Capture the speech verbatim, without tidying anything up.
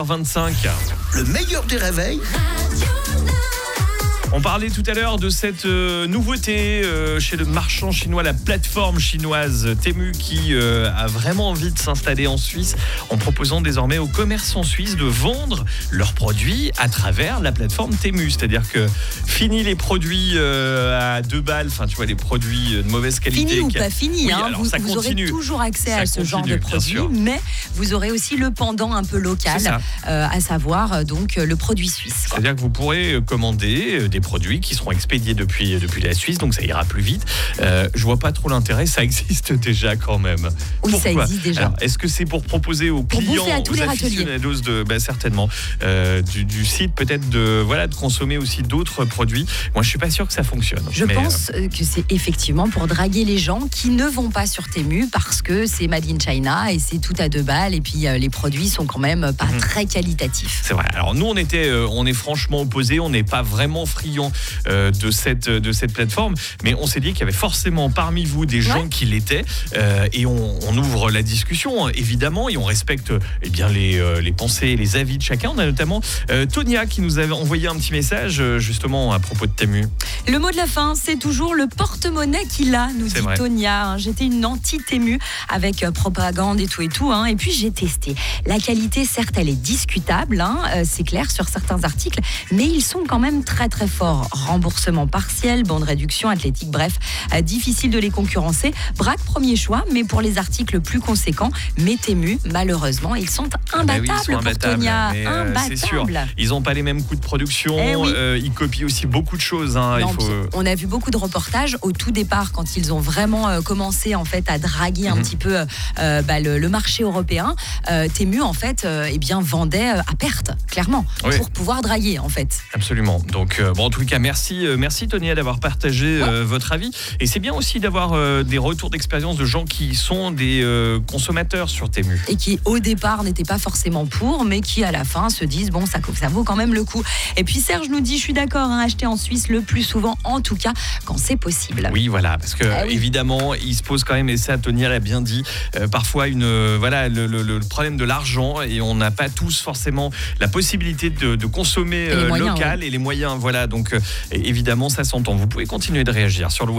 vingt-cinq. Le meilleur des réveils. On parlait tout à l'heure de cette euh, nouveauté euh, chez le marchand chinois, la plateforme chinoise Temu qui euh, a vraiment envie de s'installer en Suisse en proposant désormais aux commerçants suisses de vendre leurs produits à travers la plateforme Temu. C'est-à-dire que fini les produits euh, à deux balles, enfin tu vois les produits de mauvaise qualité. Fini ou qui... pas fini, oui, hein, alors, vous, ça vous aurez toujours accès ça à ce continue, genre de produits, mais vous aurez aussi le pendant un peu local, euh, à savoir euh, donc le produit suisse. Quoi. C'est-à-dire que vous pourrez commander des produits qui seront expédiés depuis, depuis la Suisse, donc ça ira plus vite. Euh, je vois pas trop l'intérêt, ça existe déjà quand même. Oui, Pourquoi ? ça existe déjà. Alors, est-ce que c'est pour proposer aux pour clients, à tous aux les aficionados de, bah, certainement, euh, du, du site peut-être de, voilà, de consommer aussi d'autres produits. Moi, je suis pas sûr que ça fonctionne. Je mais, pense euh... que c'est effectivement pour draguer les gens qui ne vont pas sur Temu parce que c'est Made in China et c'est tout à deux balles et puis euh, les produits sont quand même pas mmh. très qualitatifs. C'est vrai. Alors nous, on était, euh, on est franchement opposés, on n'est pas vraiment friands euh, de cette de cette plateforme, mais on s'est dit qu'il y avait forcément parmi vous des gens ouais. qui l'étaient euh, et on, on ouvre la discussion évidemment et on respecte eh bien les euh, les pensées et les avis de chacun. On a notamment euh, Tonia qui nous avait envoyé un petit message euh, justement à propos de Temu. Le mot de la fin, c'est toujours le porte-monnaie qu'il a, nous c'est dit vrai. Tonia. J'étais une anti-Temu avec euh, propagande et tout et tout, hein, et puis j'ai testé. La qualité, certes, elle est discutable, hein, euh, c'est clair sur certains articles, mais ils sont quand même très très forts. Remboursement partiel, bande réduction, athlétique, bref, euh, difficile de les concurrencer. Braque premier choix, mais pour les articles plus conséquents, mais Temu, malheureusement, ils sont imbattables, bah oui, ils sont imbattables pour Tonia. mais, euh, imbattables. C'est sûr, ils n'ont pas les mêmes coûts de production, eh oui. euh, ils copient aussi beaucoup de choses. Hein, non, il faut... On a vu beaucoup de reportages au tout départ quand ils ont vraiment euh, commencé en fait à draguer un mmh. petit peu euh, bah, le, le marché européen. Euh, Temu en fait, euh, eh bien vendait à perte, clairement, oui. pour pouvoir draguer en fait. Absolument. Donc euh, bon, en tout cas, merci, euh, merci Tonia d'avoir partagé ouais. euh, votre avis. Et c'est bien aussi d'avoir euh, des retours d'expérience de gens qui sont des euh, consommateurs sur Temu. Et qui au départ n'étaient pas forcément pour, mais qui à la fin se disent bon, ça, ça vaut quand même le coup. Et puis Serge nous dit, je suis d'accord, hein, acheter en Suisse le plus souvent, en tout cas quand c'est possible. Oui, voilà, parce que ah oui. évidemment, il se pose quand même, et ça Tonia l'a bien dit, euh, parfois une, euh, voilà, le, le, le problème de l'argent, et on n'a pas tous forcément la possibilité de, de consommer euh, moyens, local ouais. et les moyens. Voilà, donc euh, évidemment, ça s'entend. Vous pouvez continuer de réagir sur le